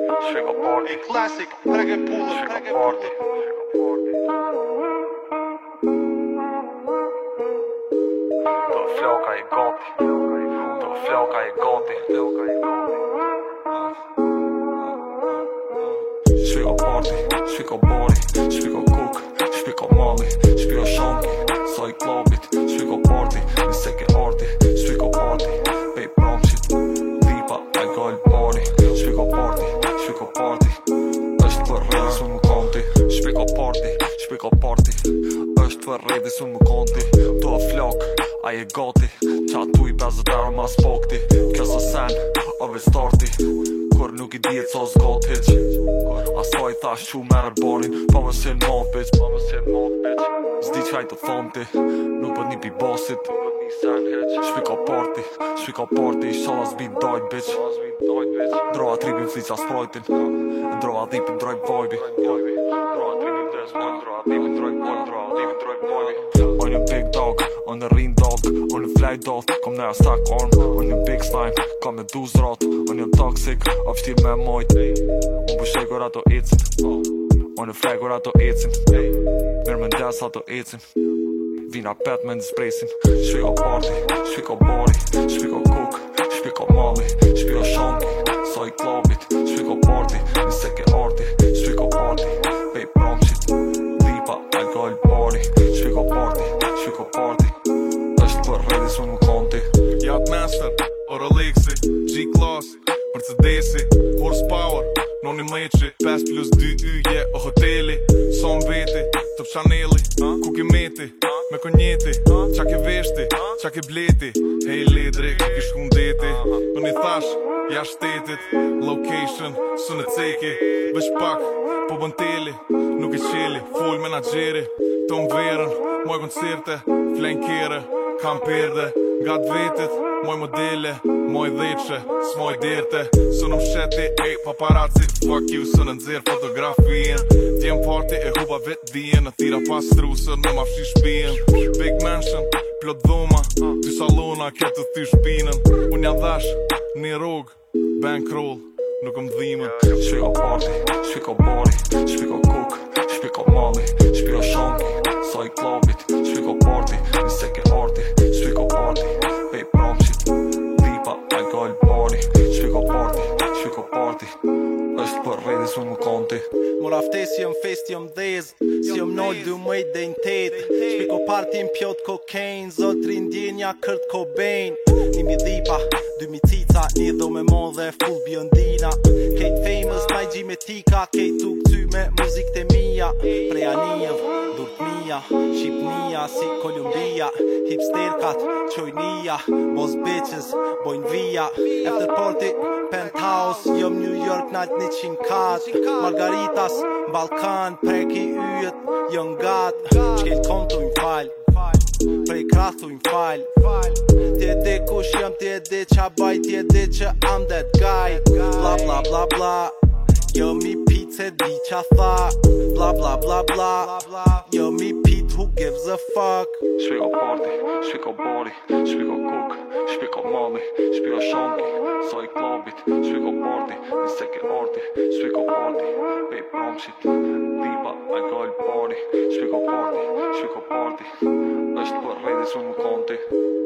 Shpjego party Classic, trege pullën, Shpjego party Do floka I gati Do floka I gati Shpjego party Shpjego bari Shpjego kuk Shpjego mali Shpjego shanki Sa I klubit Shpjego party Nise ke arti Shpjego party Pej pramqit Lipa I gall bari Shpjego party Shpjego party Është për redi su më konti Shpjego party Shpjego party Është për redi su më konti Do a flok A je gati Qa tu I 50 euro mas pokti Kësë sen Ove starti Kur nuk I dijet sa s'gat hiq Asa I thash qu merë barin Pa më sin mat bitch Zdi qaj të thomti Nuk pët një pi basit Shpika party I shala s'bim dajt bitch Droa tripin flica sprajtin Droa dhipin drojt vibe Droa tripin dres vibe Droa dhipin drojt vibe Droa dhipin drojt vibe On a big dog On a ring dog On a fly dog Kom në stack arm On a big slime Kam me 12 rat On a toxic Av shtir me majt Unë bëshej kur ato ecin On a fly kur ato ecin Mirë me ndes ato ecin Vina pet me ndispresin Shpjego party Shpjego bari Shpjego kuk Shpjego mali Shpjego shanki Sa I klubit Shpjego party Nise ke arti Shpjego party Pej pramqit Lipa I gall bari Shpjego party Shpjego party Është për redi su më konti Yacht Master, Rolexi, G-Class, Mercedesi, Horsepower, noni meqi 5+2 yje o hoteli Son veti, Top Chaneli, ku ki meti, me konjeti Qa ke veshti, qa ke bleti Hej lidri, ku ki shkundeti Unë I thash, ja shtetit Location, su në ceki Vesh pak, po bën teli Nuk I qeli, full menageri Tom verën, moj koncerte Flen kere, kam perde Gat vetit, moj modele Moj dheqe, s'moj derte Së në msheti, ej paparazzi Fuck you, së në nëzirë fotografien Djem party e huba vet dijen Në tira pas trusën, në ma fshi shpijen Big mansion, plot dhoma Dy salona, këtë thy shpinën Unë ja dhash, një rrug Bankroll, nuk m'dhimën Shpjego party, shpjego bari Shpjego kuk, shpjego mali Shpjego shanki, sa I klubit Shpjego party, nise ke arti Shpjego party, pej pramqit Lipa I gall bari Shpjego party Është për redi su më konti Mora ftesi jëm fest jëm dhez Si jëm nol 12 dhe në 8 Shpiko partin pjot kokain Zotri ndjenja Kurt Cobain Nimi dhipa, 2000 cica Një dho me mon dhe full biondina Kejt famous, naj gjimetika Kejt tu këty me muzik të mija Preja njëv, durt mija Shqipnia si Kolumbia Hipsterkat, qojnia Boss bitches, bojnë vija After party, penthouse Jëm New York, nalt 100 kat Margaritas, Balkan Preki yjet, jën gat Qkel kontu m'fal Prej krathu m'fal Ti e di kush jëm, ti e di qa baj Ti e di që I'm that guy Bla bla bla bla Jëm I pit se di qa tha Bla bla bla bla Jëm I pit who gives a fuck Shpjego party, shpjego bari Shpjego kuk, shpjego mali Shpjego shanki, sa I klubit Shpjego party, nise ke arti Shpjego party, pej pramqit Lipa I gall bari Shpjego party Është për redi su më konti